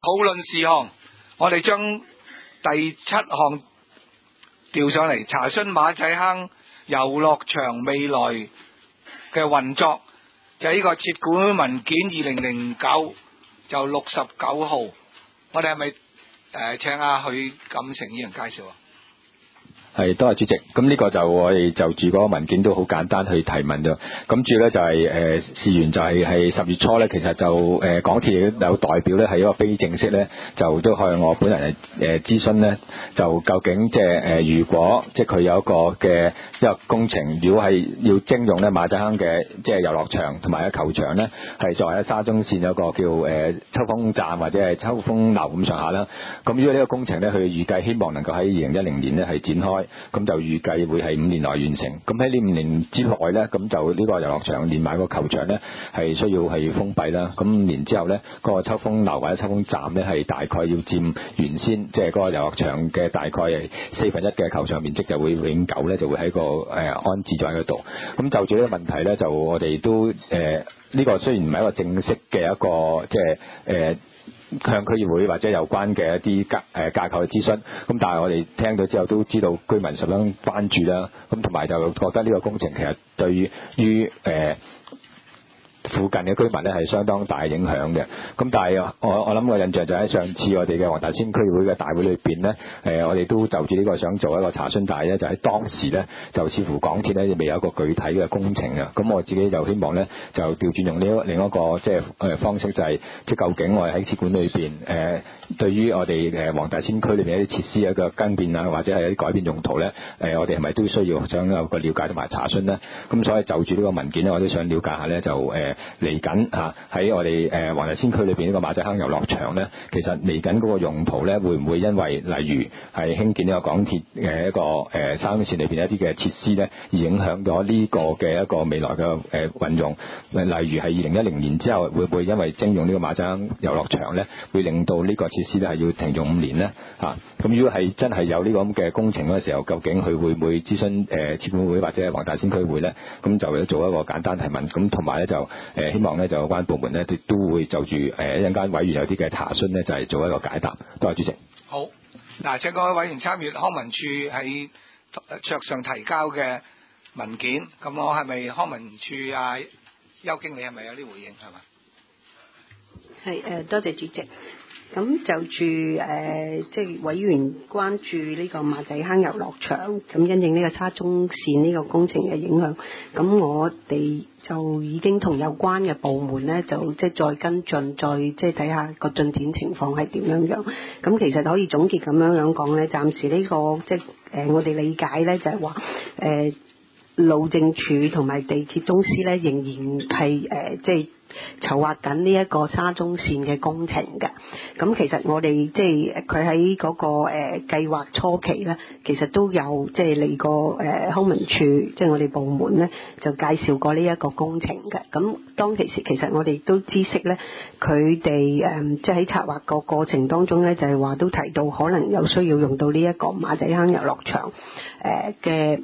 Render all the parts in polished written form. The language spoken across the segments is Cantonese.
討論事項，我哋將第7項調上嚟，查詢馬仔坑遊樂場未來嘅運作，就係呢個設管文件2009就69號，我哋係咪請阿許錦成議員介紹啊？ 係，多謝主席。咁呢個就我哋就住嗰個文件都好簡單去提問啫。咁住咧就係事緣就係10月初咧，其實就港鐵有代表咧係一個非正式咧，就都向我本人諮詢咧，就究竟即係如果即係佢有一個工程，如果係要徵用咧馬仔坑嘅即係遊樂場同埋球場咧，係作為喺沙中線有一個叫秋風站或者係秋風樓咁上下啦。咁如果呢個工程咧，佢預計希望能夠喺2010年咧係展開。咁就預計會係5年內完成。咁喺呢5年之內咧，咁就呢個遊樂場連埋個球場咧係需要係封閉啦。咁5年之後咧，個秋風樓或者秋風站咧係大概要佔原先即係嗰個遊樂場嘅大概係1/4嘅球場面積，就會永久咧就會喺個安置咗喺嗰度。咁就住呢個問題咧，就我哋都呢個雖然唔係一個正式嘅一個即係向區議會或者有關嘅一啲架構嘅諮詢，咁但係我哋聽到之後都知道居民十分關注啦，咁同埋就覺得呢個工程其實對於附近嘅居民咧係相當大影響嘅。咁但係我諗個印象就喺上次我哋嘅黃大仙區議會嘅大會裏邊咧，我哋都就住呢個想做一個查詢，但係咧就喺當時咧就似乎港鐵咧未有一個具體嘅工程啊。咁我自己就希望咧就調轉用另一個即係方式，就係即係究竟我哋喺設管裏邊對於我哋黃大仙區裏邊一啲設施一個更變啊，或者係一啲改變用途咧，我哋係咪都需要想有個了解同埋查詢咧？咁所以就住呢個文件咧，我都想了解下咧，就嚟緊喺我哋黃大仙區裏邊呢個馬仔坑遊樂場咧，其實嚟緊嗰個用途咧，會唔會因為例如係興建呢個港鐵嘅一個沙中線裏邊一啲嘅設施咧，而影響咗呢個嘅一個未來嘅運用？例如係2010年之後，會唔會因為徵用呢個馬仔坑遊樂場咧，會令到呢個設施咧係要停用5年咧？咁如果係真係有呢個咁嘅工程嗰時候，究竟佢會唔會諮詢設管會或者黃大仙區會咧？咁就要做一個簡單提問。咁同埋咧就希望咧就有關部門咧都會就住一陣間委員有啲嘅查詢咧，就係做一個解答。多謝主席。 好，嗱，請各位委員參閱康文署喺桌上提交嘅文件。咁我係咪康文署邱經理係咪有啲回應係嘛？ 係多謝主席。咁就住即係委員關注呢個馬仔坑遊樂場，咁因應呢個沙中線呢個工程嘅影響，咁我哋就已經同有關嘅部門咧，就即係再跟進，再即係睇下個進展情況係點樣。咁其實可以總結咁樣講咧，暫時呢個即係我哋理解咧就係話路政署同埋地鐵公司咧仍然係即係籌劃緊呢一個沙中線嘅工程嘅。咁其實我哋即係佢喺嗰個計劃初期咧，其實都有即係嚟過康文署，即係我哋部門咧就介紹過呢一個工程嘅。咁當其時其實我哋都知悉咧，佢哋即係喺策劃個過程當中咧，就係話都提到可能有需要用到呢一個馬仔坑遊樂場嘅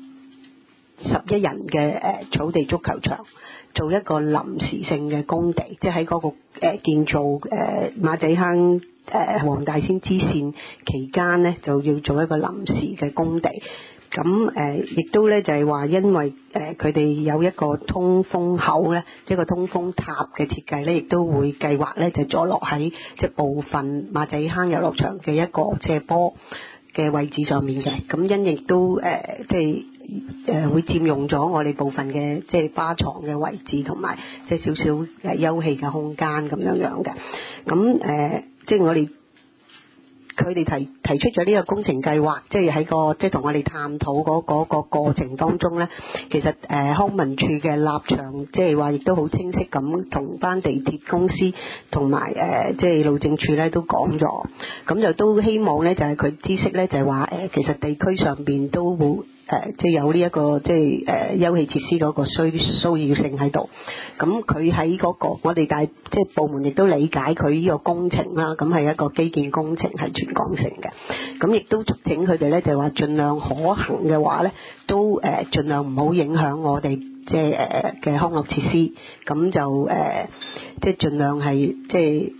11人嘅草地足球場，做一個臨時性嘅工地，即係喺嗰個建造馬仔坑黃大仙支線期間咧，就要做一個臨時嘅工地。咁亦都咧就係話，因為佢哋有一個通風口咧，一個通風塔嘅設計咧，亦都會計劃咧就坐落喺即係部分馬仔坑遊樂場嘅一個斜坡嘅位置上面嘅。咁因亦都即係會佔用咗我哋部分嘅即係巴床嘅位置，同埋即係少少休憩嘅空間咁樣嘅。咁即係我哋佢哋提出咗呢個工程計劃，即係喺個即係同我哋探討嗰個過程當中咧，其實康文署嘅立場即係話亦都好清晰咁同班地鐵公司同埋即係路政署咧都講咗，咁就都希望咧就係佢知悉咧就係話其實地區上邊都會即係有呢一個即係休憩設施嗰個需要性喺度。咁佢喺嗰個我哋即係部門亦都理解佢呢個工程啦，咁係一個基建工程，係全港性嘅。咁亦都促請佢哋咧就話盡量可行嘅話咧，都盡量唔好影響我哋即係嘅康樂設施。咁就即係盡量係即係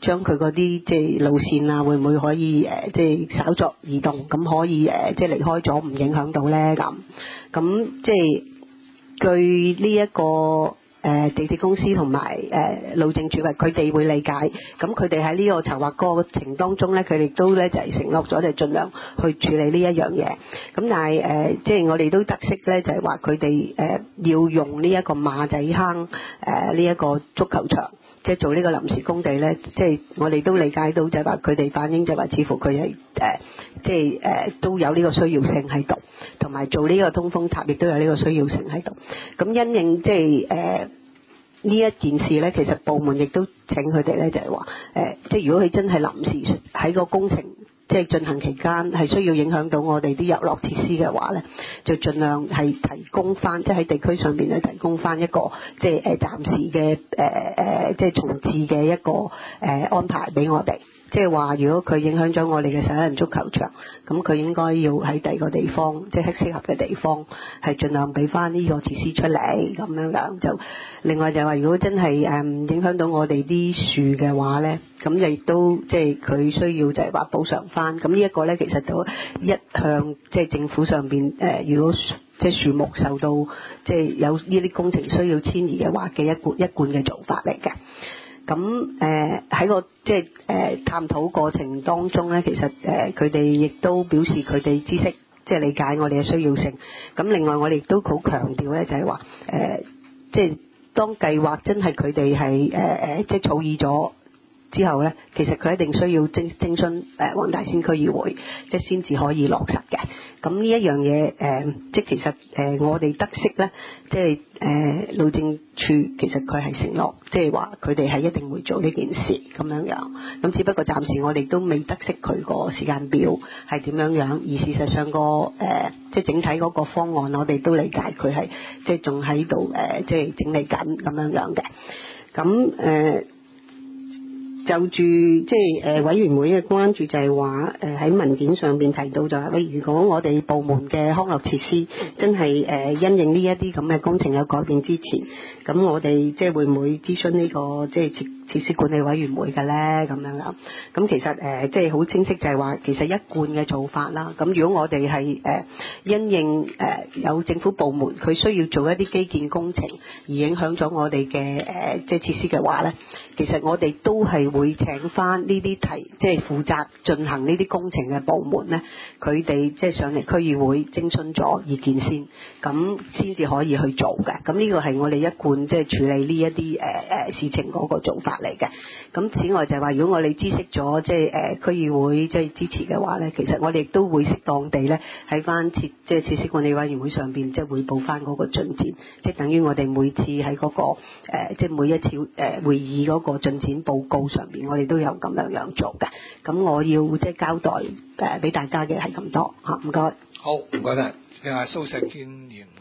將佢嗰啲即係路線啊，會唔會可以即係稍作移動，咁可以即係離開咗，唔影響到咧咁即係據呢一個地鐵公司同埋路政署佢哋會理解，咁佢哋喺呢個籌劃過程當中咧，佢哋都咧就係承諾咗，就盡量去處理呢一樣嘢。咁但係即係我哋都得悉咧，就係話佢哋要用呢一個馬仔坑呢一個足球場，即係做呢個臨時工地咧，即係我哋都理解到，就係話佢哋反映就話似乎佢係即係都有呢個需要性喺度，同埋做呢個通風塔亦都有呢個需要性喺度。咁因應即係呢一件事咧，其實部門亦都請佢哋咧，就係話即係如果佢真係臨時喺個工程即係進行期間係需要影響到我哋啲遊樂設施嘅話咧，就盡量係提供翻，即係喺地區上邊咧提供翻一個即係暫時嘅即係重置嘅一個安排俾我哋。即係話，如果佢影響咗我哋嘅11人足球場，咁佢應該要喺第二個地方，即係適合嘅地方，係盡量俾翻呢個設施出嚟咁樣。就另外就係話，如果真係影響到我哋啲樹嘅話咧，咁亦都即係佢需要就係話補償翻。咁呢一個咧，其實就一向即係政府上邊如果即係樹木受到即係有呢啲工程需要遷移嘅話嘅一貫嘅做法嚟嘅。咁喺個即係探討過程當中咧，其實佢哋亦都表示佢哋知悉即係理解我哋嘅需要性。咁另外我哋亦都好強調咧，就係話即係當計劃真係佢哋係即係草擬咗之後咧，其實佢一定需要徵詢黃大仙區議會，即係先至可以落實嘅。咁呢一樣嘢即係其實我哋得悉咧，即係路政處其實佢係承諾，即係話佢哋係一定會做呢件事咁樣樣。咁只不過暫時我哋都未得悉佢個時間表係點樣樣，而事實上個即係整體嗰個方案，我哋都理解佢係即係仲喺度即係整理緊咁樣樣嘅。咁就住即係委員會嘅關注就係話喺文件上邊提到就係喂，如果我哋部門嘅康樂設施真係因應呢一啲咁嘅工程有改變之前，咁我哋即係會唔會諮詢呢個即係設施管理委員會嘅咧咁樣啦？咁其實即係好清晰就係話其實一貫嘅做法啦。咁如果我哋係因應有政府部門佢需要做一啲基建工程而影響咗我哋嘅即係設施嘅話咧，其實我哋都係會請翻呢啲即係負責進行呢啲工程嘅部門咧，佢哋即係上嚟區議會徵詢咗意見先，咁先至可以去做嘅。咁呢個係我哋一貫即係處理呢一啲事情嗰個做法嚟嘅。咁此外就係話，如果我哋知悉咗即係區議會即係支持嘅話咧，其實我哋亦都會適當地咧喺翻即係設施管理委員會上邊即係匯報翻嗰個進展，即係等於我哋每次喺嗰個即係每一次會議嗰個進展報告上邊，我哋都有咁樣做嘅。咁我要即係交代俾大家嘅係咁多嚇，唔該。 好，唔該晒。阿蘇錫堅議員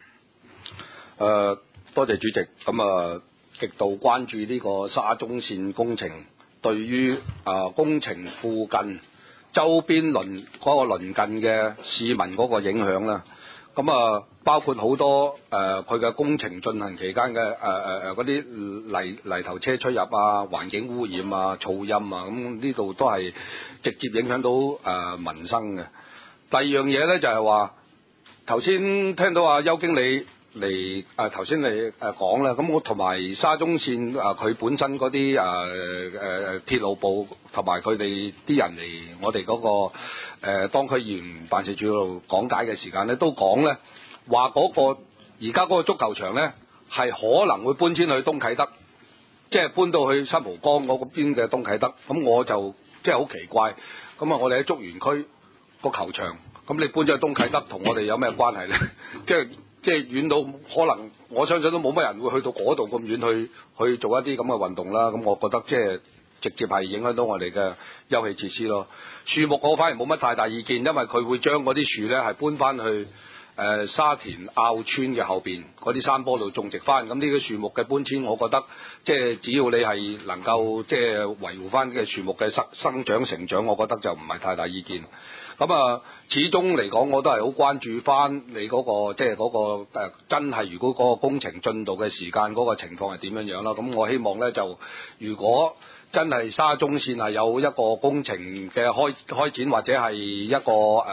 多謝主席。咁極度關注呢個沙中線工程對於工程附近周邊鄰近嘅市民嗰個影響啦。咁包括好多佢嘅工程進行期間嘅嗰啲泥頭車出入啊、環境污染啊、噪音啊，咁呢度都係直接影響到民生嘅。第二樣嘢咧就係話，頭先聽到阿邱經理嚟頭先嚟講啦，咁我同埋沙中線佢本身嗰啲鐵路部同埋佢哋啲人嚟我哋嗰個當區議員辦事處度講解嘅時間咧，都講咧話嗰個而家嗰個足球場咧係可能會搬遷去東啟德，即係搬到去新蒲崗嗰邊嘅東啟德。咁我就即係好奇怪，咁我哋喺竹園區個球場，咁你搬咗去東啟德同我哋有咩關係咧？即係遠到可能我相信都冇乜人會去到嗰度咁遠去做一啲咁嘅運動啦。咁我覺得即係直接係影響到我哋嘅休憩設施咯。樹木我反而冇乜太大意見，因為佢會將嗰啲樹咧係搬翻去沙田坳村嘅後邊嗰啲山坡度種植翻。咁呢個樹木嘅搬遷，我覺得即係只要你係能夠即係維護翻嘅樹木嘅生長成長，我覺得就唔係太大意見。咁啊，始終嚟講，我都係好關注翻你嗰個即係嗰個真係如果嗰個工程進度嘅時間嗰個情況係點樣樣啦。咁我希望咧就如果真係沙中線係有一個工程嘅開展或者係一個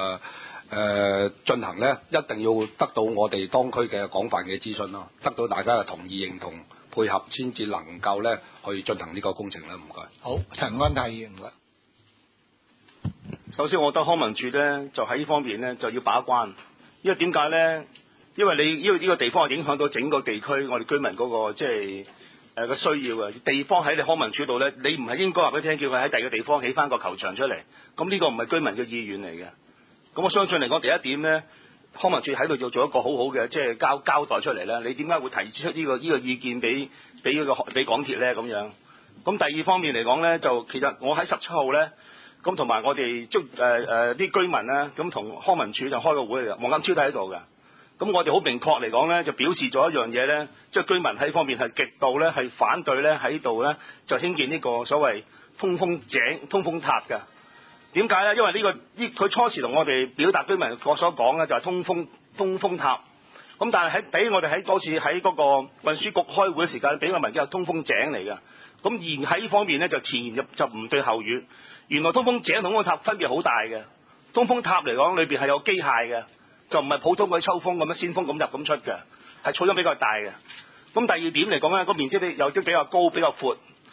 進行咧，一定要得到我哋當區嘅廣泛嘅諮詢咯，得到大家嘅同意認同配合，先至能夠咧去進行呢個工程啦。唔該。 好，陳安泰議員唔該。 首先，我覺得康文署咧就喺呢方面咧就要把關，因為點解咧？因為呢個地方係影響到整個地區我哋居民嗰個即係嘅需要嘅地方喺你康文署度咧，你唔係應該話俾佢聽，叫佢喺第二個地方起翻個球場出嚟，咁呢個唔係居民嘅意願嚟嘅。咁我相信嚟講，第一點咧，康文署喺度要做一個好好嘅即係交代出嚟咧。你點解會提出呢個意見俾港鐵咧咁樣？咁第二方面嚟講咧，就其實我喺17號咧。咁同埋我哋啲居民咧，咁同康文署就開個會嚟嘅，黃錦超都喺度嘅。咁我哋好明確嚟講咧，就表示咗一樣嘢咧，即係居民喺方面係極度咧係反對咧喺度咧就興建呢個所謂通風井、通風塔嘅。點解咧？因為佢初時同我哋表達居民所講咧就係通風塔。咁但係俾我哋喺嗰次喺嗰個運輸局開會嘅時間，俾個文件係通風井嚟嘅。咁而喺呢方面咧就前言就唔對後語。原來通風井同通風塔分別好大嘅。通風塔嚟講，裏邊係有機械嘅，就唔係普通嗰啲抽風咁樣先風咁入咁出嘅，係噪音比較大嘅。咁第二點嚟講咧，個面積咧又都比較高、比較闊。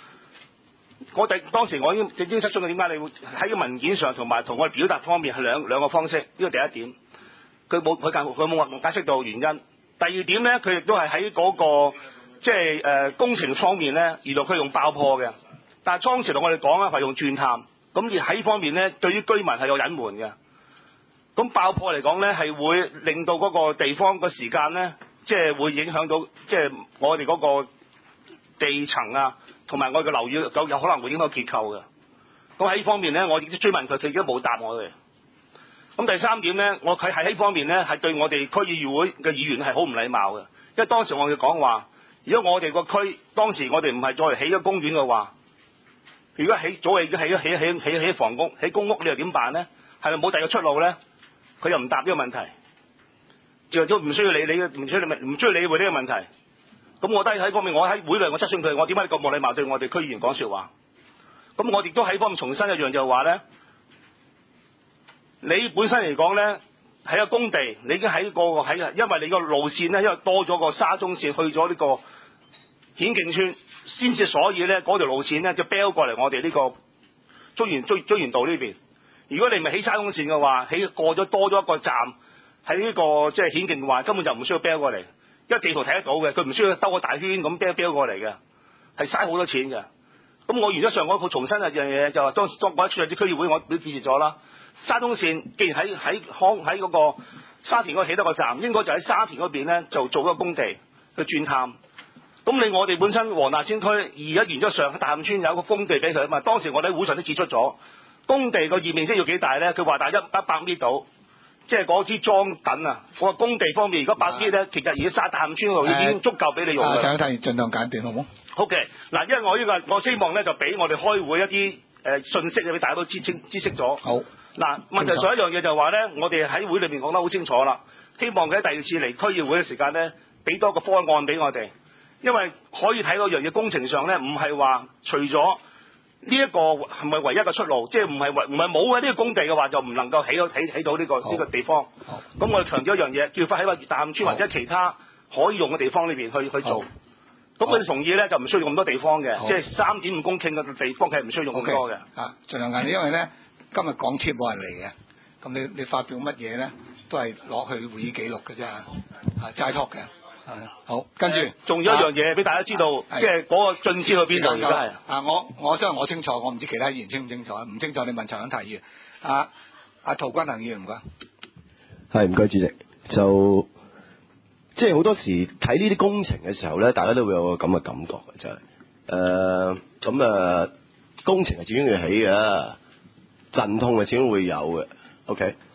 當時我已經正質詢嘅，點解你會喺個文件上同埋同我哋表達方面係兩個方式？呢個第一點，佢冇解釋到原因。第二點咧，佢亦都係喺嗰個即係工程方面咧，原來佢用爆破嘅，但係當時同我哋講咧係用鑽探。咁而喺呢方面咧，對於居民係有隱瞞嘅。咁爆破嚟講咧，係會令到嗰個地方個時間咧，即係會影響到即係我哋嗰個地層啊，同埋我哋嘅樓宇有可能會影響結構嘅。咁喺呢方面咧，我亦都追問佢，佢亦都冇答我哋。咁第三點咧，佢喺呢方面咧係對我哋區議會嘅議員係好唔禮貌嘅，因為當時我哋講話，如果我哋個區當時我哋唔係再起咗公園嘅話，如果早已經起房屋、起公屋，你又點辦咧？係咪冇第二個出路咧？佢又唔答呢個問題，就都唔需要理會呢個問題。咁我覺得喺方面，我喺會內我質詢佢，我點解你咁冇禮貌對我哋區議員講說話？咁我亦都喺方面重申一樣就係話咧，你本身嚟講咧喺一個工地，你已經喺因為你個路線咧，因為多咗個沙中線去咗呢個顯徑村，先至所以咧嗰條路線咧就標過嚟我哋呢個中原道呢邊。如果你唔係起沙中線嘅話，過咗多咗一個站喺呢個即係顯徑嘅話，根本就唔需要標過嚟。因為地圖睇得到嘅，佢唔需要兜個大圈咁標過嚟嘅，係嘥好多錢嘅。咁我原則上我重申一樣嘢，就係當我喺處理啲區議會，我都表示咗啦。沙中線既然喺嗰個沙田嗰度起得個站，應該就喺沙田嗰邊咧就做一個工地去鑽探。咁我哋本身黃大仙區而家原則上喺大磡村有一個工地俾佢啊嘛。當時我哋喺會上都指出咗，工地個面積要幾大咧？佢話大100米度，即係嗰支裝等啊。我話工地方面，如果100米咧，其實而家沙大磡村嗰度已經足夠俾你用嘅。 請睇，盡量簡短好唔好？ 好嘅，嗱，因為我希望咧就俾我哋開會一啲信息俾大家都知悉咗。好。嗱，問題上一樣嘢就係話咧，我哋喺會裏面講得好清楚啦。希望佢喺第二次嚟區議會嘅時間咧，俾多個方案俾我哋，因為可以睇到樣嘢工程上咧，唔係話除咗呢一個係咪唯一嘅出路，即係唔係冇嘅呢個工地嘅話，就唔能夠起到呢個地方。咁我哋強調一樣嘢，叫翻喺個大磡村或者其他可以用嘅地方裏邊去做。咁佢哋同意咧，就唔需要用咁多地方嘅，即係3.5公頃嘅地方，佢係唔需要用咁多嘅。 盡量簡，因為咧今日港鐵冇人嚟嘅，咁你發表乜嘢咧，都係攞去會議記錄嘅啫，齋 talk 嘅。好，跟住仲有一樣嘢俾大家知道，即係嗰個進展去邊度而家係。 我相信我清楚，我唔知其他議員清唔清楚，唔清楚你問陳欣泰議員。陶君行議員唔該。 係，唔該主席。就即係好多時睇呢啲工程嘅時候咧，大家都會有個咁嘅感覺嘅，就係工程係始終要起嘅，陣痛係始終會有嘅。OK，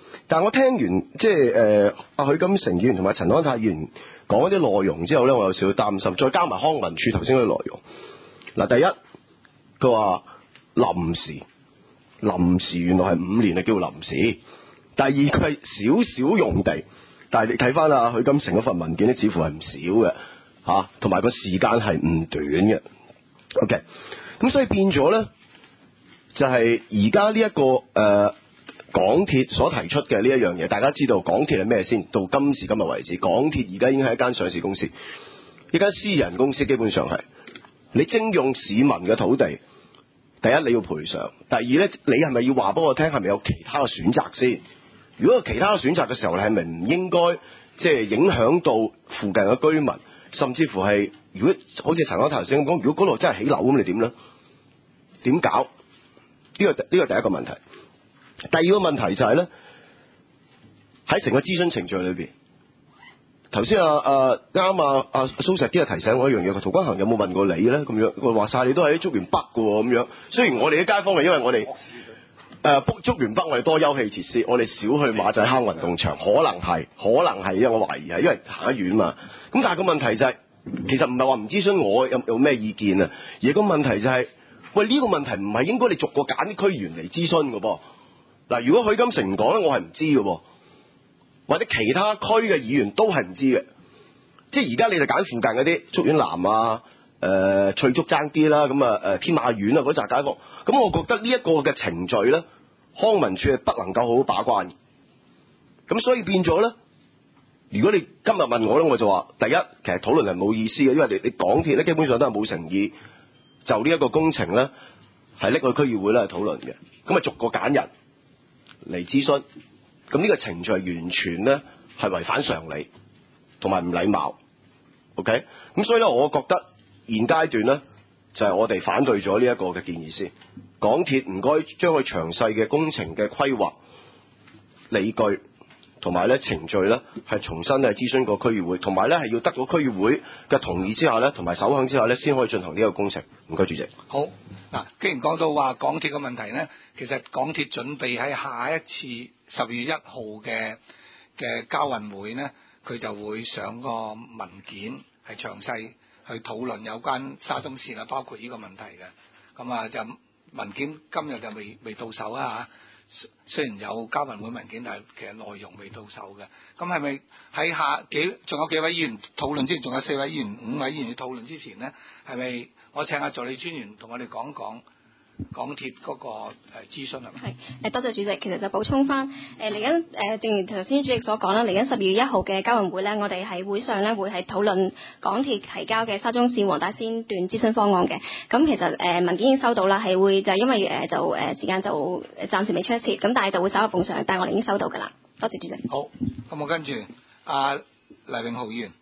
但係我聽完即係阿許金城議員同埋陳安泰議員講一啲內容之後咧，我有少少擔心，再加埋康文署頭先嗰啲內容。嗱，第一佢話臨時原來係5年啊，叫臨時。第二佢係少少用地，但係你睇翻阿許金城嗰份文件咧，似乎係唔少嘅嚇，同埋個時間係唔短嘅。OK， 咁所以變咗咧，就係而家呢一個港鐵所提出嘅呢一樣嘢，大家知道港鐵係咩先？到今時今日為止，港鐵而家已經係一間上市公司，一間私人公司，基本上係你徵用市民嘅土地，第一你要賠償，第二咧你係咪要話俾我聽係咪有其他嘅選擇先？如果有其他嘅選擇嘅時候，你係咪唔應該即係影響到附近嘅居民，甚至乎係如果好似陳安泰頭先咁講，如果嗰度真係起樓咁，你點咧？點搞？呢個第一個問題。第二個問題就係咧，喺成個諮詢程序裏邊，頭先啱蘇石啲提醒我一樣嘢，陶君行有冇問過你咧？咁樣我話晒你都喺竹園北嘅喎，咁樣。雖然我哋啲街坊係因為我哋竹園北我哋多休憩設施，我哋少去馬仔坑運動場，可能係，因為我懷疑係因為行得遠嘛。咁但係個問題就係，其實唔係話唔諮詢我有咩意見啊，而個問題就係，喂呢個問題唔係應該你逐個揀啲區議員嚟諮詢嘅噃。嗱，如果許金城唔講咧，我係唔知嘅喎，或者其他區嘅議員都係唔知嘅。即係而家你就揀附近嗰啲竹園南啊、翠竹爭啲啦，咁天馬苑啊嗰紮街坊，咁我覺得呢一個嘅程序咧，康文署係不能夠好好把關。咁所以變咗咧，如果你今日問我咧，我就話第一，其實討論係冇意思嘅，因為你港鐵咧基本上都係冇誠意，就呢一個工程咧係拎去區議會咧去討論嘅，咁啊逐個揀人嚟諮詢，咁呢個程序完全咧係違反常理同埋唔禮貌 ，OK？ 咁所以咧，我覺得現階段咧就係我哋反對咗呢一個嘅建議先。港鐵唔該將佢詳細嘅工程嘅規劃理據同埋咧程序咧係重新係諮詢過區議會，同埋咧係要得到區議會嘅同意之下咧，同埋首肯之下咧，先可以進行呢個工程。唔該，主席。 好嗱，既然講到話港鐵嘅問題咧，其實港鐵準備喺下一次12月1號嘅交運會咧，佢就會上個文件係詳細去討論有關沙中線啊，包括呢個問題嘅。咁啊，就文件今日就未到手啊嚇。雖然有交運會文件，但係其實內容未到手嘅。咁係咪喺仲有幾位議員討論之前，仲有4位議員、5位議員要討論之前咧，係咪我請下助理專員同我哋講講港鐵嗰個諮詢係咪？ 係多謝主席。其實就補充翻嚟緊正如頭先主席所講啦，嚟緊12月1號嘅交運會咧，我哋喺會上咧會係討論港鐵提交嘅沙中線黃大仙段諮詢方案嘅。咁其實文件已經收到啦，係會就因為時間就暫時未出一次，咁但係就會稍後奉上，但係我哋已經收到㗎啦。多謝主席。 好，咁我跟住黎永浩議員。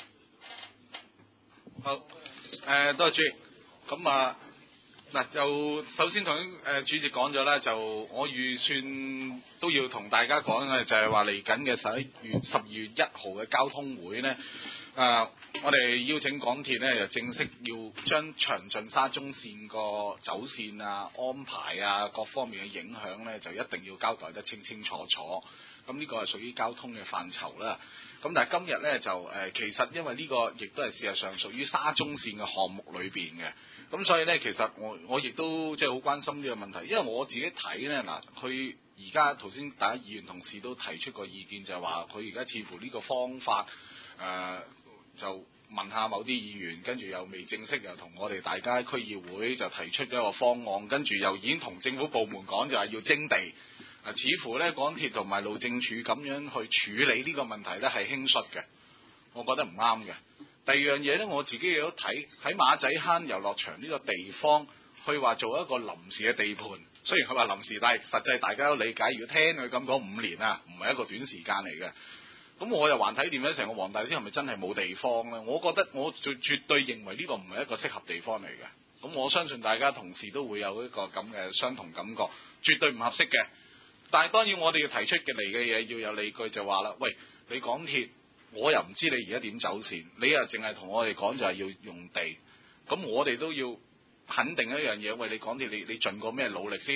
好，多謝主席。咁嗱，就首先同主席講咗啦，就我預算都要同大家講嘅，就係話嚟緊嘅12月1號嘅交通會呢，我哋邀請港鐵呢，就正式要將詳盡沙中線個走線啊、安排啊各方面嘅影響呢，就一定要交代得清清楚楚。咁呢個係屬於交通嘅範疇啦。咁但係今日呢，就其實因為呢個亦都係事實上屬於沙中線嘅項目裏邊嘅。咁所以咧，其實我亦都即係好關心呢個問題，因為我自己睇咧嗱，佢而家頭先大家議員同事都提出過意見，就係話佢而家似乎呢個方法就問下某啲議員，跟住又未正式又同我哋大家區議會就提出咗一個方案，跟住又已經同政府部門講就係要徵地，似乎咧港鐵同埋路政署咁樣去處理呢個問題咧係輕率嘅，我覺得唔啱嘅。第二樣嘢咧，我自己亦都睇喺馬仔坑遊樂場呢個地方，去話做一個臨時嘅地盤。雖然佢話臨時，但係實際大家都理解。如果聽佢咁講5年啊，唔係一個短時間嚟嘅。咁我又還睇掂咧，成個黃大仙係咪真係冇地方咧？我覺得我絕對認為呢個唔係一個適合地方嚟嘅。咁我相信大家同事都會有一個咁嘅相同感覺，絕對唔合適嘅。但係當然我哋要提出嘅嚟嘅嘢要有理據，就話啦，喂，你港鐵。我又唔知你而家點走線，你又淨係同我哋講就係要用地，咁我哋都要肯定一樣嘢，喂，你港鐵你盡過咩努力先？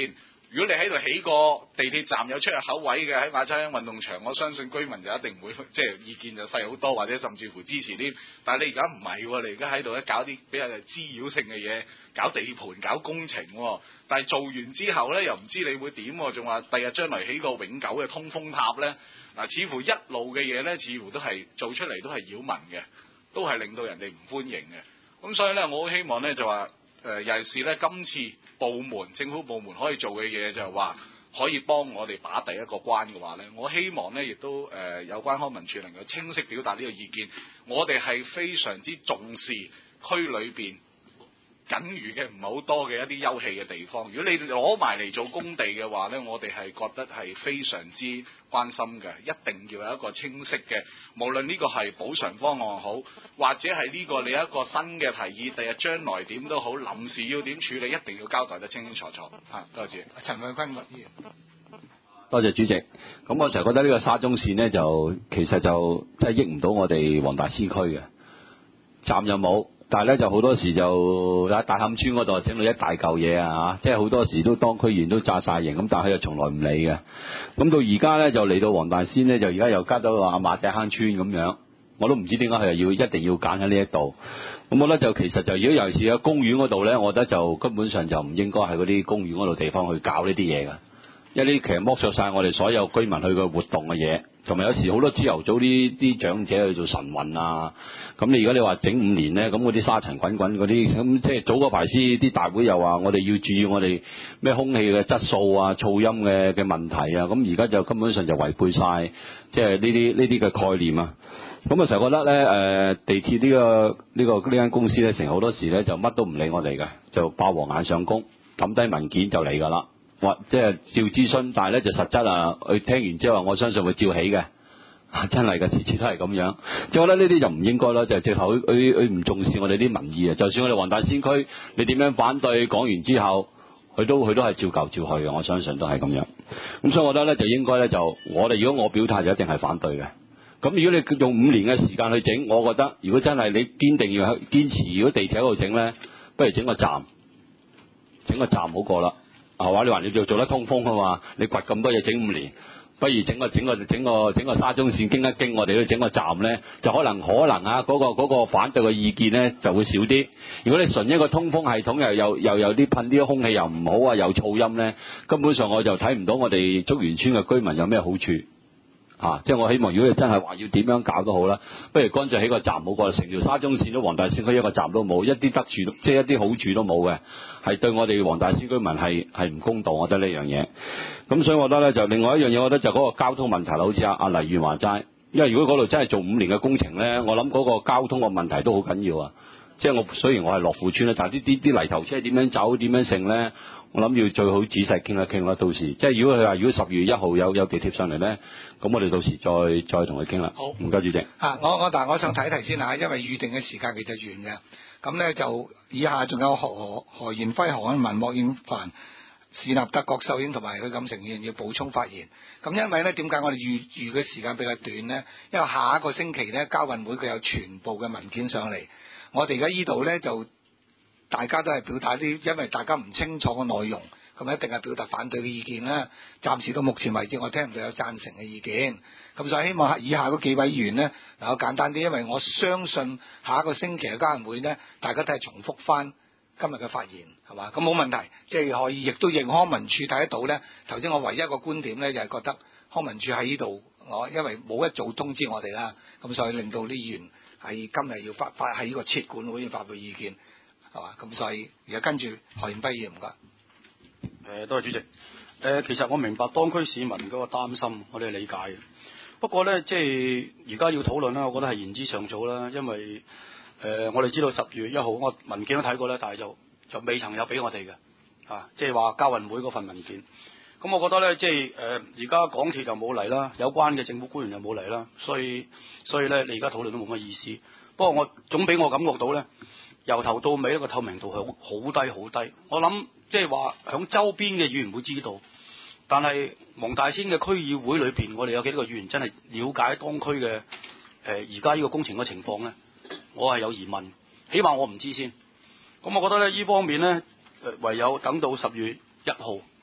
如果你喺度起個地鐵站有出入口位嘅喺馬仔鄉運動場，我相信居民就一定唔會即係意見就細好多，或者甚至乎支持啲。但係你而家唔係喎，你而家喺度咧搞啲比較滋擾性嘅嘢，搞地盤、搞工程喎。但係做完之後咧，又唔知你會點喎，仲話第日將來起個永久嘅通風塔咧。嗱，似乎一路嘅嘢咧，似乎都係做出嚟都係擾民嘅，都係令到人哋唔歡迎嘅。咁所以咧，我好希望咧就話尤其是咧今次政府部門可以做嘅嘢就係話可以幫我哋把第一個關嘅話咧，我希望咧亦都有關康文署能夠清晰表達呢個意見。我哋係非常之重視區裏邊僅餘嘅唔係好多嘅一啲休憩嘅地方。如果你攞埋嚟做工地嘅話咧，我哋係覺得係非常之關心嘅，一定要有一個清晰嘅，無論呢個係補償方案好，或者係呢個你有一個新嘅提議，第日將來點都好，臨時要點處理，一定要交代得清清楚楚。多謝陳偉坤議員。 多謝主席。咁我成日覺得呢個沙中線呢，其實就真係益唔到我哋黃大仙區嘅站又冇。但係咧就好多時就喺大磡村嗰度整到一大嚿嘢啊，即係好多時都當區議員都炸晒型咁，但係佢又從來唔理嘅。咁到而家咧就嚟到黃大仙咧，就而家又加咗話馬仔坑村咁樣，我都唔知點解佢又一定要揀喺呢一度。咁我覺得就其實就如果尤其是喺公園嗰度咧，我覺得就根本上就唔應該喺嗰啲公園嗰度地方去搞呢啲嘢㗎，因為呢其實剝削晒我哋所有居民去嘅活動嘅嘢。同埋有時好多朝頭早呢啲長者去做晨運啊，咁你如果你話整5年咧，咁嗰啲沙塵滾滾嗰啲，咁即係早嗰排先啲大會又話我哋要注意我哋咩空氣嘅質素啊、噪音嘅問題啊，咁而家就根本上就違背晒即係呢啲嘅概念啊。咁啊成日覺得咧地鐵呢間公司咧，成好多時咧就乜都唔理我哋嘅，就霸王硬上弓，抌低文件就嚟㗎啦。或即係照諮詢，但係咧就實質佢聽完之後，我相信會照起嘅，真係嘅，次次都係咁樣。即係我覺得呢啲就唔應該咯，就係直頭佢唔重視我哋啲民意啊。就算我哋黃大仙區，你點樣反對，講完之後，佢都係照舊照去嘅。我相信都係咁樣。咁所以我覺得咧就應該咧就如果我表態就一定係反對嘅。咁如果你用5年嘅時間去整，我覺得如果真係你堅定要堅持，如果地鐵喺度整咧，不如整個站好過啦。係嘛？你話你做得通風啊嘛？你掘咁多嘢整5年，不如整個沙中線經一經，我哋都整個站咧，就可能嗰個反對嘅意見咧就會少啲。如果你純一個通風系統又有啲噴啲空氣又唔好啊，又噪音咧，根本上我就睇唔到我哋竹園村嘅居民有咩好處。即係我希望，如果你真係話要點樣搞都好啦，不如乾脆起個站好過，成條沙中線都黃大仙區一個站都冇，一啲得處，即係一啲好處都冇嘅，係對我哋黃大仙居民係唔公道，我覺得呢樣嘢。咁所以我覺得咧，就另外一樣嘢，我覺得就嗰個交通問題啦，好似阿黎議員話齋，因為如果嗰度真係做5年嘅工程咧，我諗嗰個交通個問題都好緊要啊。即係雖然我係樂富村啦，但係啲泥頭車點樣走點樣成咧？我諗要最好仔細傾一傾啦，到時即係如果10月1號有地鐵上嚟咧，咁我哋到時再同佢傾啦。好，唔該主席。 我想提先嚇，因為預定嘅時間其實完嘅，咁咧就以下仲有何賢輝、何安文、莫應凡、史立德、郭秀英同埋許錦成議員要補充發言。咁因為咧點解我哋預嘅時間比較短咧？因為下一個星期咧交運會佢有全部嘅文件上嚟，我哋而家依度咧就。大家都係表達啲，因為大家唔清楚個內容，咁一定係表達反對嘅意見啦。暫時到目前為止，我聽唔到有贊成嘅意見。咁所以希望以下嗰幾位議員呢，能夠簡單啲，因為我相信下一個星期嘅交運會呢，大家都係重複翻今日嘅發言，係嘛？咁冇問題，即係可以，亦都認康文署睇得到呢。頭先我唯一一個觀點呢，就係覺得康文署喺呢度，因為冇一早通知我哋啦，咁所以令到啲議員係今日要發喺呢個設管會議發表意見。係嘛？咁所以而家跟住何賢輝議員唔該。 多謝主席。其實我明白當區市民嗰個擔心，我哋理解嘅。不過咧，即係而家要討論啦，我覺得係言之尚早啦。因為我哋知道10月1號，我文件都睇過咧，但係就未曾有俾我哋嘅。即係話交運會嗰份文件。咁我覺得咧，即係而家港鐵就冇嚟啦，有關嘅政府官員又冇嚟啦，所以咧，你而家討論都冇乜意思。不過總俾我感覺到咧。由頭到尾一個透明度係好低好低，我諗即係話響周邊嘅議員會知道，但係黃大仙嘅區議會裏邊，我哋有幾多個議員真係了解當區嘅而家呢個工程嘅情況咧？我係有疑問，起碼我唔知先。咁我覺得咧呢方面咧，唯有等到10月1號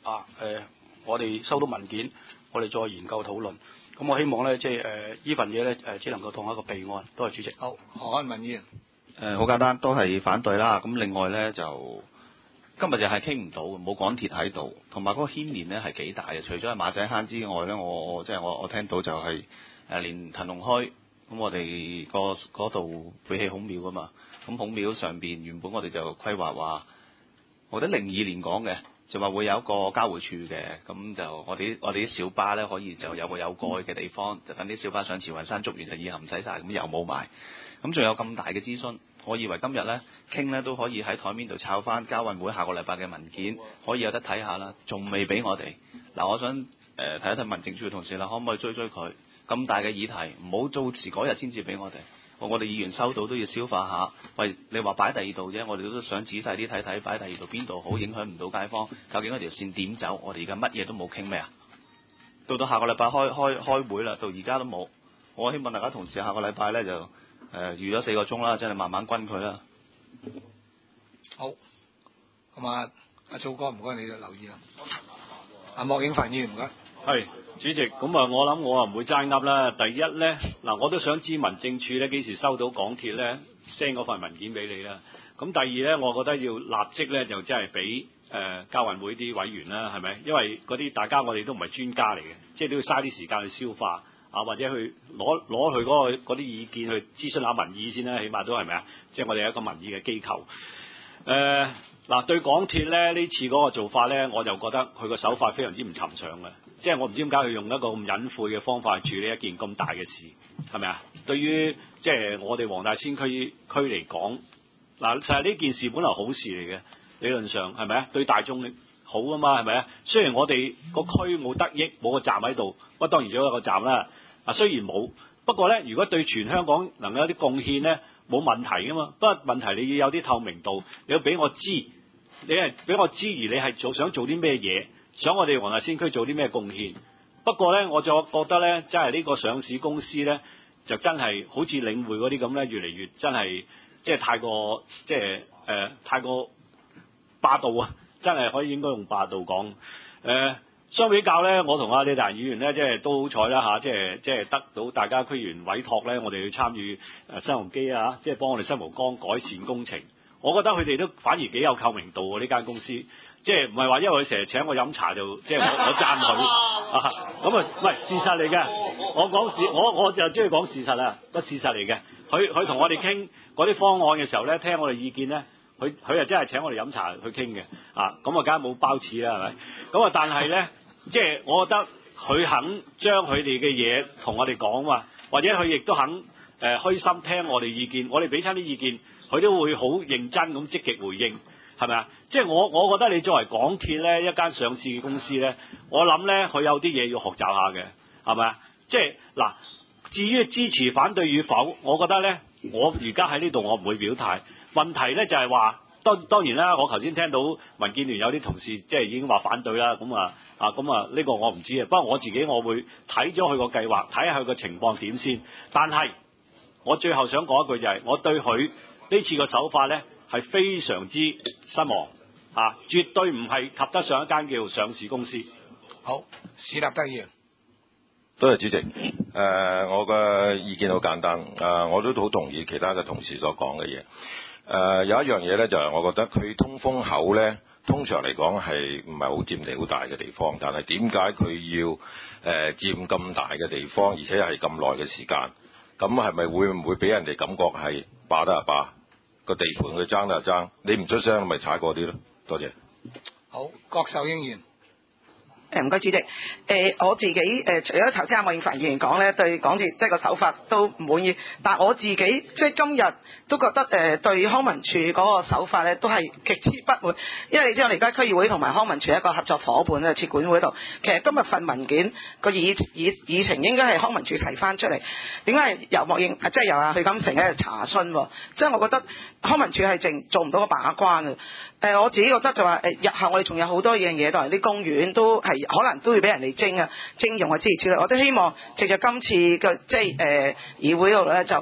我哋收到文件，我哋再研究討論。咁我希望咧，即係呢份嘢咧只能夠當一個備案。多謝主席。 好，何安民議員。 好簡單，都係反對啦。咁另外咧就今日就係傾唔到，冇港鐵喺度，同埋嗰個牽連咧係幾大嘅。除咗係馬仔坑之外咧，我聽到就係連騰龍墟，咁我哋嗰度背起孔廟噶嘛。咁孔廟上邊原本我哋就規劃話，我覺得02年講嘅。就話會有一個交匯處嘅，咁就我哋啲小巴咧可以就有個有蓋嘅地方，就等啲小巴上慈雲山捉完就以後唔使晒，咁又冇埋。咁仲有咁大嘅諮詢，我以為今日咧傾咧都可以喺台面度抄翻交運會下個禮拜嘅文件，可以有得睇下啦。仲未俾我哋嗱，我想睇一睇民政處嘅同事啦，可唔可以追佢咁大嘅議題，唔好到時嗰日先至俾我哋。我哋議員收到都要消化下。喂，你話擺第二度啫，我哋都想仔細啲睇睇，擺第二度邊度好，影響唔到街坊。究竟嗰條線點走？我哋而家乜嘢都冇傾咩啊？到下個禮拜開會啦，到而家都冇。我希望大家同事下個禮拜咧就預咗4個鐘啦，真係慢慢均佢啦。 好，咁啊，阿祖哥唔該你就留意啦。阿莫英凡議員唔該。 係主席，咁啊，我諗我唔會齋噏啦。第一咧，嗱，我都想知民政處咧幾時收到港鐵咧 send 嗰份文件俾你啦。咁第二咧，我覺得要立即咧就真係俾交運會啲委員啦，係咪？因為嗰啲大家我哋都唔係專家嚟嘅，即係都要嘥啲時間去消化啊，或者去攞佢嗰啲意見去諮詢下民意先啦，起碼都係咪啊？即係我哋係一個民意嘅機構。嗱，對港鐵咧呢次嗰個做法咧，我就覺得佢個手法非常之唔尋常嘅。即係我唔知點解佢用一個咁隱晦嘅方法去處理一件咁大嘅事，係咪啊？對於即係我哋黃大仙區嚟講，嗱，其實呢件事本來好事嚟嘅，理論上係咪啊？對大眾好啊嘛，係咪啊？雖然我哋個區冇得益，冇個站喺度，不過當然仲有一個站啦。啊，雖然冇，不過咧，如果對全香港能夠有啲貢獻咧，冇問題噶嘛。不過問題你要有啲透明度，你要俾我知，你係俾我知而你係想做啲咩嘢。想我哋黃大仙區做啲咩貢獻？不過咧，我就覺得咧，真係呢個上市公司咧，就真係好似領匯嗰啲咁咧，越嚟越真係即係太過太過霸道啊！真係可以應該用霸道講。相比較咧，我同阿李達仁議員咧，即係都好彩啦嚇，即係得到大家區議員委託咧，我哋去參與新鴻基啊，即係幫我哋新蒲崗改善工程。我覺得佢哋都反而幾有透明度喎，呢間公司。即係唔係話因為佢成日請我飲茶就即係我讚佢啊？咁啊唔係事實嚟嘅。我就中意講事實啊，個事實嚟嘅。佢同我哋傾嗰啲方案嘅時候咧，聽我哋意見咧，佢就真係請我哋飲茶去傾嘅啊。咁啊，梗係冇包刺啦，係咪？咁啊，但係咧，即係我覺得佢肯將佢哋嘅嘢同我哋講嘛，或者佢亦都肯虛心聽我哋意見，我哋俾親啲意見，佢都會好認真咁積極回應。係咪啊？即係我覺得你作為港鐵咧一間上市嘅公司咧，我諗咧佢有啲嘢要學習下嘅，係咪啊？即係嗱，至於支持反對與否，我覺得咧，我而家喺呢度我唔會表態。問題咧就係話，當然啦，我頭先聽到民建聯有啲同事即係已經話反對啦，咁呢個我唔知啊。不過我自己我會睇咗佢個計劃，睇下佢個情況點先。但係我最後想講一句就係，我對佢呢次個手法咧，係非常之失望啊！絕對唔係及得上一間叫上市公司。 好，史立德議員。 多謝主席。我嘅意見好簡單。我都好同意其他嘅同事所講嘅嘢。有一樣嘢咧，就係我覺得佢通風口咧，通常嚟講係唔係好佔地好大嘅地方，但係點解佢要佔咁大嘅地方，而且係咁耐嘅時間？咁係咪會唔會俾人哋感覺係霸得就霸？個地盤佢爭就爭，你唔出聲咪踩過啲咯。多謝。 好，郭秀英議員。 唔該主席，我自己除咗頭先阿莫應凡議員講咧，對港鐵即係個手法都唔滿意，但我自己即係今日都覺得對康文署嗰個手法咧都係極之不滿，因為你知我哋而家區議會同埋康文署一個合作伙伴咧，設管會度，其實今日份文件個議程應該係康文署提翻出嚟，點解係由莫應即係由阿許錦成喺度查詢？即係我覺得康文署係淨做唔到個把關啊！我自己覺得就話日後我哋仲有好多樣嘢，當然啲公園都係可能都要俾人哋徵用啊之類，我都希望藉着今次嘅即係議會度咧，就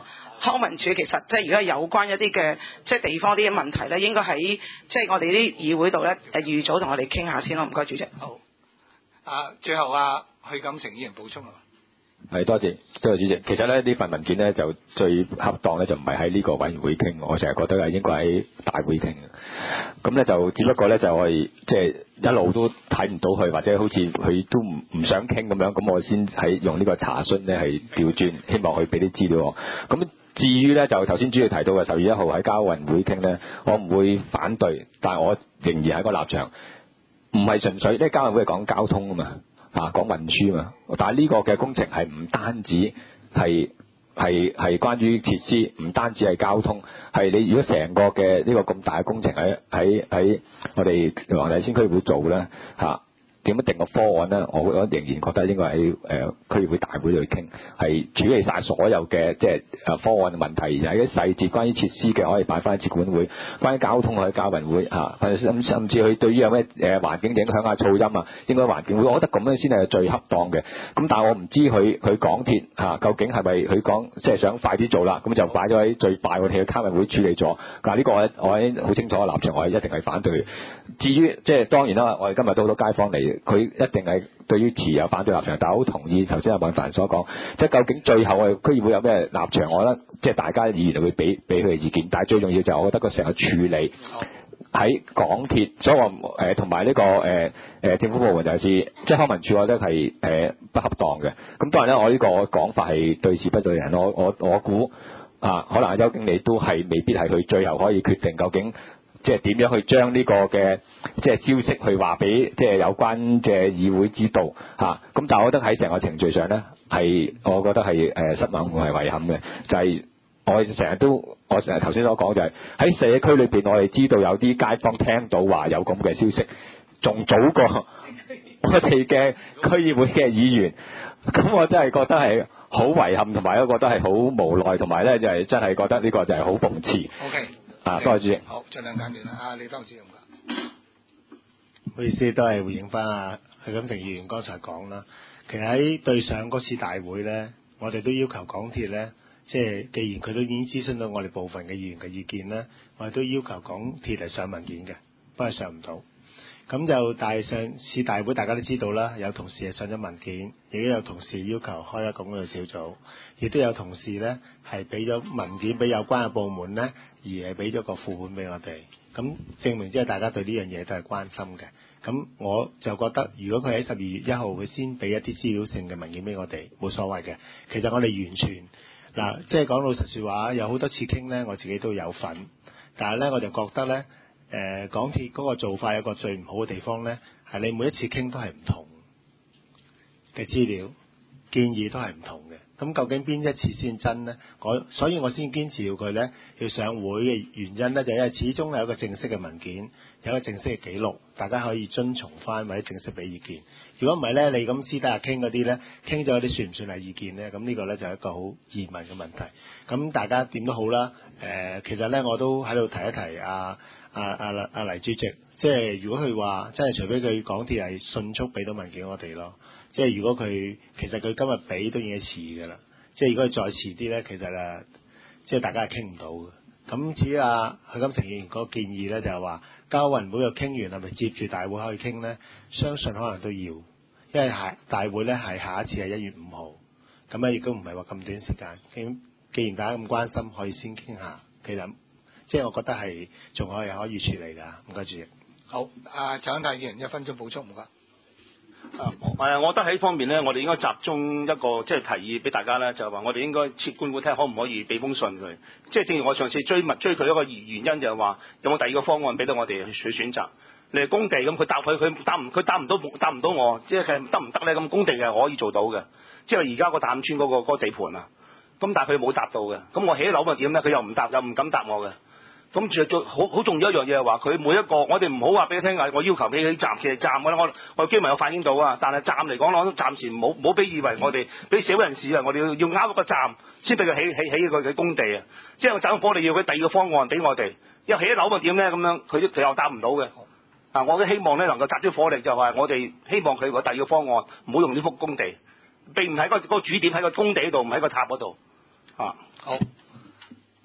康文署其實即係如果係有關一啲嘅即係地方啲嘅問題咧，應該喺即係我哋啲議會度咧預早同我哋傾下先咯。唔該，主席。 好。最後許錦成議員補充啊。 係，多謝主席。其實咧呢份文件咧就最恰當咧就唔係喺呢個委員會傾，我成日覺得係應該喺大會傾嘅。咁咧就只不過咧就我哋即係一路都睇唔到佢，或者好似佢都唔想傾咁樣，咁我先喺用呢個查詢咧係調轉，希望佢俾啲資料我。咁至於咧就頭先主席提到嘅10月1號喺交運會傾咧，我唔會反對，但係我仍然喺個立場，唔係純粹，因為交運會係講交通啊嘛。講運輸嘛，但係呢個嘅工程係唔單止係關於設施，唔單止係交通，係你如果成個嘅呢個咁大嘅工程喺我哋黃大仙區會做咧點樣定個方案咧？我仍然覺得應該喺區議會大會度傾，係處理晒所有嘅即係方案嘅問題，而係啲細節關於設施嘅可以擺翻喺設管會，關於交通可以交運會甚至佢對於有咩環境影響噪音應該環境會，我覺得咁樣先係最恰當嘅。咁但係我唔知佢港鐵究竟係咪佢講即係想快啲做啦，咁就擺咗喺最快我哋嘅交運會處理咗。但係呢個我喺好清楚嘅立場，我係一定係反對。至於即係當然啦，我哋今日都好多街坊嚟。佢一定係對於持有反對立場，但係好同意頭先阿尹凡所講，即係究竟最後我哋區議會有咩立場？我覺得即係大家議員就會俾佢嘅意見，但係最重要就係我覺得個成個處理喺港鐵，所以我同埋呢個政府部門就係即係康文署，我覺得係不恰當嘅。咁當然咧，我呢個講法係對事不對人，我估可能阿邱經理都係未必係佢最後可以決定究竟。即係點樣去將呢個嘅即係消息去話俾即係有關嘅議會知道咁但係我覺得喺成個程序上咧係，我覺得係失望同係遺憾嘅，就係我成日頭先所講就係喺社區裏邊，我哋知道有啲街坊聽到話有咁嘅消息，仲早過我哋嘅區議會嘅議員，咁我真係覺得係好遺憾，同埋我覺得係好無奈，同埋咧就係真係覺得呢個就係好諷刺。 OK。 多謝主席。 好，盡量簡短啦。李當主任㗎。 唔好意思，都係回應翻許錦成議員剛才講啦。其實喺對上嗰次大會咧，我哋都要求港鐵咧，即係既然佢都已經諮詢到我哋部分嘅議員嘅意見咧，我哋都要求港鐵係上文件嘅，不過上唔到。咁就但係上次大會大家都知道啦，有同事係上咗文件，亦都有同事要求開一個咁嘅小組，亦都有同事咧係俾咗文件俾有關嘅部門咧，而係俾咗個副本俾我哋。咁證明即係大家對呢樣嘢都係關心嘅。咁我就覺得，如果佢喺12月1號佢先俾一啲資料性嘅文件俾我哋，冇所謂嘅。其實我哋完全即係講老實説話，有好多次傾咧，我自己都有份，但係咧我就覺得咧。港鐵嗰個做法有個最唔好嘅地方咧，係你每一次傾都係唔同嘅資料建議都係唔同嘅。咁究竟邊一次先真咧？所以我先堅持要佢咧要上會嘅原因咧，就因為始終有一個正式嘅文件，有一個正式嘅記錄，大家可以遵從翻或者正式俾意見。如果唔係咧，你咁私底下傾嗰啲咧，傾咗啲算唔算係意見咧？咁呢個咧就係一個好疑問嘅問題。咁大家點都好啦。其實咧我都喺度提一提黎主席，即係如果佢話，即係除非佢港鐵係迅速俾到文件我哋咯，即係如果其實佢今日俾都已經遲㗎啦，即係如果佢再遲啲咧，其實即係大家係傾唔到嘅。咁至於許錦成議員嗰個建議咧，就係話交運會又傾完係咪接住大會可以傾咧？相信可能都要，因為大會咧係下一次係1月5號，咁咧亦都唔係話咁短時間。既然大家咁關心，可以先傾下，其實。即係我覺得係仲可以處理㗎，唔該主席。 好，陳安泰議員1分鐘補充唔該。 我覺得喺呢方面咧，我哋應該集中一個即係提議俾大家咧，就係話我哋應該設管會睇下可唔可以俾封信佢。即係正如我上次追佢一個原因就係話，有冇第二個方案俾到我哋去選擇？你係工地咁，佢答唔到我，即係得唔得咧？咁工地係可以做到嘅，即係而家個大磡村嗰個地盤啊。咁但係佢冇答到嘅，咁我起樓咪點咧？佢又唔答，又唔敢答我嘅。咁好重要一樣嘢係話，佢每一個我哋唔好話俾佢聽我要求俾佢站，其實站我基民有反映到啊。但係站嚟講，我暫時唔好俾以為我哋俾社會人士啊，我哋要啱一個站先俾佢起佢工地啊。即係政府我哋要佢第二個方案俾我哋，一起樓咪點咧？咁樣佢又答唔到嘅。我都希望咧能夠集啲火力，就係我哋希望佢個第二個方案唔好用呢幅工地，並唔喺個主點喺個工地度，唔喺個塔嗰度。 好，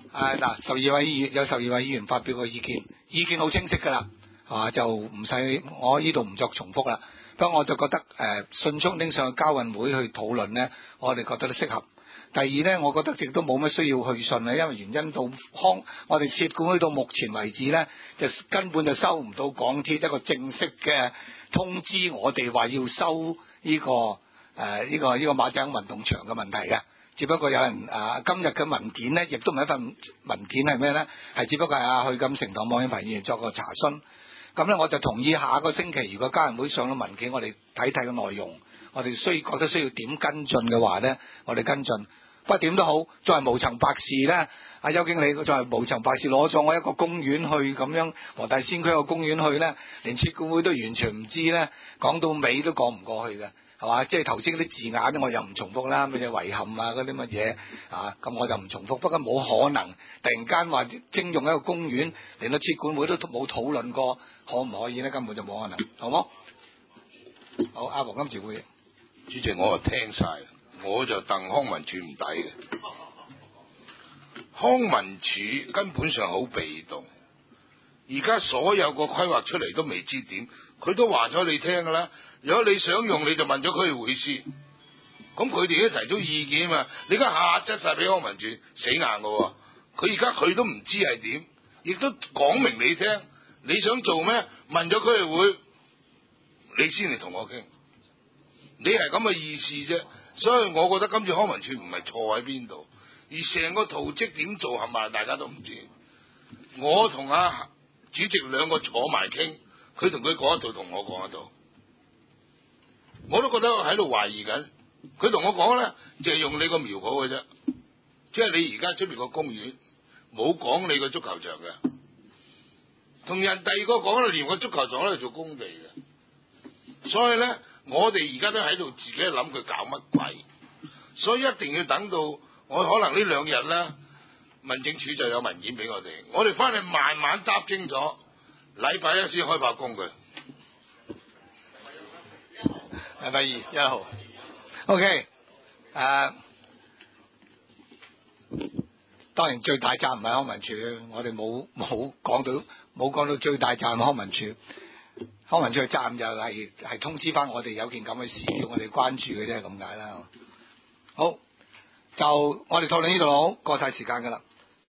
嗱，12位議員有12位議員發表個意見，意見好清晰㗎啦，就唔使我呢度唔作重複啦。不過我就覺得迅速拎上去交運會去討論呢，我哋覺得都適合。第二呢，我覺得亦都冇乜需要去信啊，因為原因到我哋設管會到目前為止呢，就根本就收唔到港鐵一個正式嘅通知，我哋話要收呢個馬井運動場嘅問題嘅。只不過有人今日嘅文件呢，亦都唔係一份文件係咩呢？係只不過係許錦成同莫允凡議員作個查詢。咁呢，我就同意下個星期如果交運會上咗文件，我哋睇睇個內容，我哋覺得需要點跟進嘅話呢，我哋跟進。不過點都好，作為無層白事呢，阿邱經理作為無層白事攞咗我一個公園去咁樣，黃大仙區個公園去呢，連設管會都完全唔知呢，講到尾都講唔過去嘅。係嘛？即係頭先嗰啲字眼我又唔重複啦，咩嘢遺憾啊嗰啲乜嘢咁我就唔重複。不過冇可能突然間話徵用一個公園，連到設管會都冇討論過，可唔可以呢？根本就冇可能，好冇？好，阿黃金朝會主席，我就聽晒，我就鄧康文署唔抵嘅。康文署根本上好被動，而家所有個規劃出嚟都未知點，佢都話咗你聽㗎啦。如果你想用，你就問咗區議會先。咁佢哋都提出意見嘛？你而家下質晒俾康文署死硬㗎喎。佢而家佢都唔知係點，亦都講明你聽。你想做咩？問咗區議會，你先嚟同我傾。你係咁嘅意思啫。所以我覺得今次康文署唔係錯喺邊度，而成個圖則點做係咪大家都唔知。我同阿主席兩個坐埋傾，佢同佢講一套，同我講一套。我都覺得喺度懷疑緊，佢同我講咧，就係用你個苗圃嘅啫，即係你而家出邊個公園冇講你個足球場嘅，同人第二個講咧，連個足球場喺度做工地嘅，所以咧，我哋而家都喺度自己諗佢搞乜鬼，所以一定要等到我可能呢兩日咧，民政處就有文件俾我哋翻去慢慢答清楚，禮拜一先開拍工佢。 禮拜2 1號 ，OK，當然最大責任係康文署，我哋冇講到最大責任康文署。康文署嘅責任就係通知翻我哋有件咁嘅事，叫我哋關注嘅啫，咁解啦。好，就我哋討論呢度好，過晒時間㗎啦。